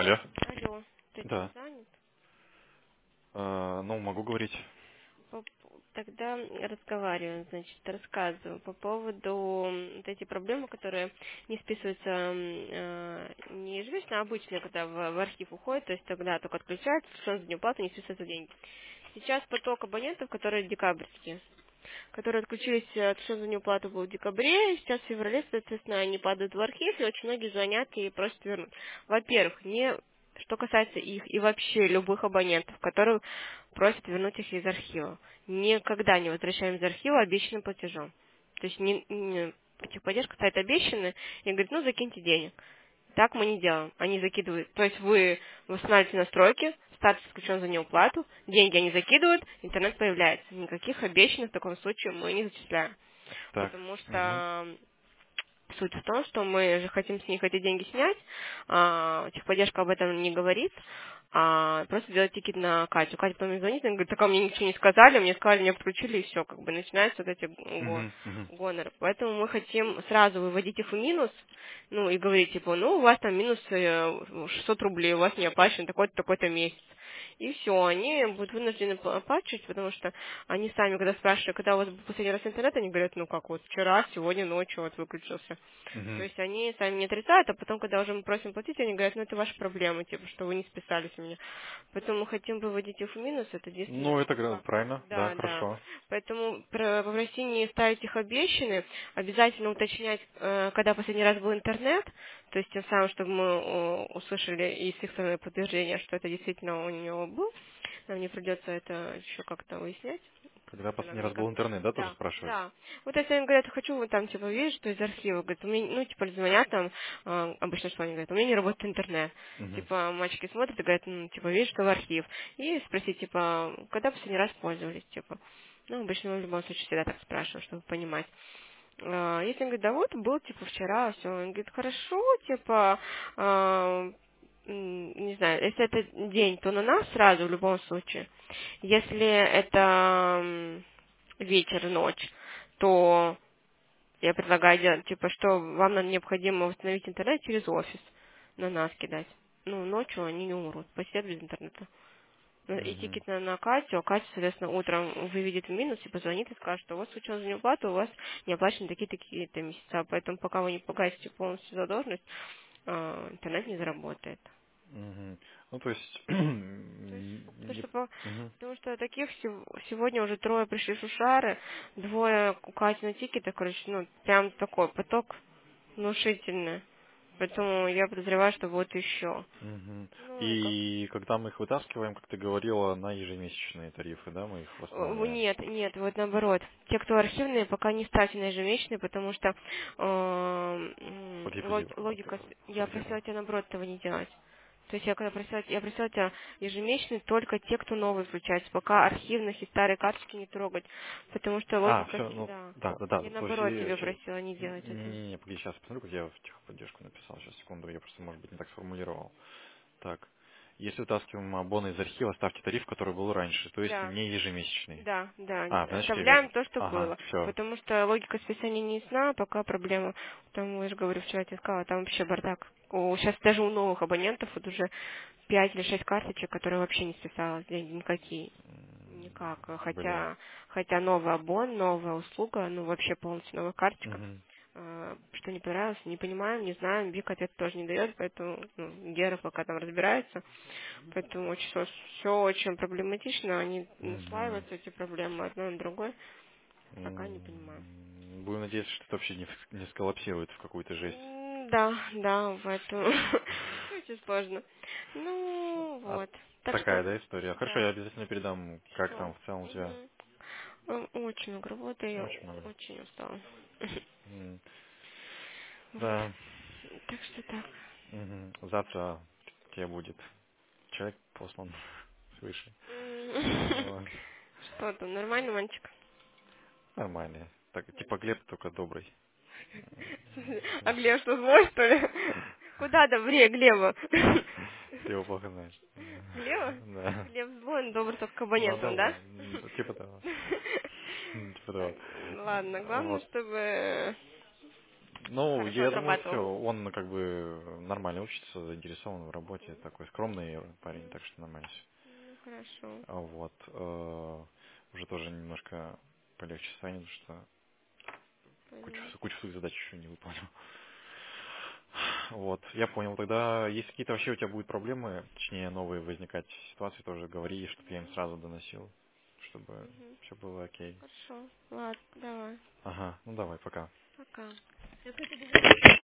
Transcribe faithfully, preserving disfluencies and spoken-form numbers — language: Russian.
Алло. Алло, ты что, Да. занят? Э, ну, могу говорить. По- Тогда разговариваем, значит, рассказываю по поводу м, вот эти проблемы, которые не списываются м, э, не ежемесячно, а обычные, когда в, в архив уходит, то есть тогда только отключается, что за неуплату не списываются деньги. Сейчас поток абонентов, которые декабрьские, которые отключились от что за неуплату был в декабре, и сейчас в феврале, соответственно, они падают в архив, и очень многие звонят и просят вернуть. Во-первых, не что касается их и вообще любых абонентов, которые просят вернуть их из архива. Никогда не возвращаем из архива обещанным платежом. То есть не, не, техподдержка стоит обещанная и говорит, ну закиньте денег. Так мы не делаем. Они закидывают. То есть вы восстанавливаете настройки, статус исключен за неуплату, деньги они закидывают, интернет появляется. Никаких обещанных в таком случае мы не зачисляем. Так. Потому Угу. что суть в том, что мы же хотим с них эти деньги снять, а, техподдержка об этом не говорит, а просто делать тикет на Катю. Катя потом мне звонит, она говорит, так а мне ничего не сказали, мне сказали, мне подключили, и все, как бы начинаются вот эти го- Угу. Угу. гоноры. Поэтому мы хотим сразу выводить их в минус, ну, и говорить, типа, ну, у вас там минус э, шестьсот рублей, у вас не оплачен такой-то, такой-то месяц. И все, они будут вынуждены пла- оплачивать, потому что они сами, когда спрашивают, когда у вас был последний раз интернет, они говорят, ну как вот вчера, сегодня ночью вот выключился. То Угу. есть они сами не отрицают, а потом, когда уже мы просим платить, они говорят, ну это ваша проблема, типа, что вы не списались у меня. Поэтому мы хотим выводить их в минус, это единственный Ну, это гра- факт. правильно, да, Да, да. хорошо. Поэтому про- попроси не ставить их обещанные, обязательно уточнять, э, когда последний раз был интернет, то есть тем самым, чтобы мы э, услышали из их стороны подтверждение, что это действительно у него был. Нам не придется это еще как-то выяснять. Когда Это последний раз наверняка. был интернет, да, тоже Да, спрашивать? да. Вот если они говорят, хочу, вот там, типа, видишь, что из архива, говорят, у меня, ну, типа, звонят там, э, обычно что они говорят, у меня не работает интернет. Угу. Типа, мальчики смотрят и говорят, ну, типа, видишь, что в архив. И спросить, типа, когда последний раз пользовались, типа. Ну, обычно мы в любом случае всегда так спрашиваем, чтобы понимать. А, Если он говорит, да вот, был, типа, вчера, все, он говорит, хорошо, типа, а, м, не знаю, если это день, то на нас сразу в любом случае. Если это м, вечер, ночь, то я предлагаю делать, типа, что вам нам необходимо восстановить интернет через офис, на нас кидать. Ну, ночью они не умрут, посидят без интернета. Ну, и Угу. тикет на, на Катю, а Катя, соответственно, утром выведет в минус и позвонит и скажет, что у вас случилась неуплата, у вас не оплачены такие-такие-то месяца, поэтому пока вы не погасите полностью задолженность, а, интернет не заработает. Угу. Ну, то есть, То есть, потому не... что, по- Угу. потому что таких сев- сегодня уже трое пришли шушары, двое у Кати на тикетах, короче, ну, прям такой поток внушительный. Поэтому я подозреваю, что вот еще. Угу. Ну, и как И когда мы их вытаскиваем, как ты говорила, на ежемесячные тарифы, да, мы их Э, восстанавливаем? Нет, нет, вот наоборот. Те, кто архивные, пока не ставьте на ежемесячные, потому что э, м, Погоди, погоди, лог- логика... с- Я погоди. просила тебя, наоборот, этого не делать. То есть я когда просила, я просила тебя ежемесячные только те, кто новые включается, пока архивных и старые карточки не трогать, потому что А, логика, все, с- ну, да. да, да, да, Я то есть, наоборот и, тебе щ- просила не делать это. не-не-не, погоди, сейчас посмотрю, как я в техподдержку написал, сейчас, секунду, я просто, может быть, не так сформулировал. Так, если вытаскиваем абоны из архива, ставьте тариф, который был раньше, то есть Да. не ежемесячный. Да, да, А, значит, я оставляем верно. то, что Ага, было. все. Потому что логика списания не ясна, пока проблема. Там, я же говорю, вчера тебе сказала, там вообще бардак. Сейчас даже у новых абонентов вот уже пять или шесть карточек, которые вообще не списалось, деньги никакие. Никак. Блин. Хотя, хотя новый абон, новая услуга, ну вообще полностью новая карточка. Мгм. Э, Что не понравилось, не понимаем, не знаем, Вик ответ тоже не дает, поэтому ну, Гера пока там разбирается. Поэтому очень, все очень проблематично, они Мгм. наслаиваются, эти проблемы, одно на другое, пока не понимаю. М, Будем надеяться, что это вообще не, в- не сколлапсирует в какую-то жесть. М, Да, да, поэтому очень сложно. Ну, А вот. Так такая, что, да, история? Хорошо, да, я обязательно передам, как все. там в целом у тебя. Очень много работы, я Очень много. очень устала. М, Вот. Да. Так что так. Мгм. Завтра тебе будет человек послан свыше. М. Вот. Что там, нормальный мальчик? Нормально. Так, типа Глеб, только добрый. А Глеб что, злой, что ли? Куда добрее Глеба? Ты его плохо знаешь. Глеба? Да. Глеб злой, но добр только к Ну абонентам, да? да, м, типа того. М, Типа Так, того. ладно, главное, Вот. чтобы Ну, хорошо я думаю, все, отрабатывал. он как бы нормально учится, заинтересован в работе, такой скромный парень, М, так что нормально все. Ну, хорошо. А вот, э, уже тоже немножко полегче станет, что кучу, Понятно. кучу своих задач еще не выполнил. Вот, я понял. Тогда, если какие-то вообще у тебя будут проблемы, точнее, новые возникать ситуации, тоже говори, чтобы я им Мгм. сразу доносил, чтобы Мгм. все было окей. Хорошо. Ладно, давай. Ага, ну давай, пока. Пока.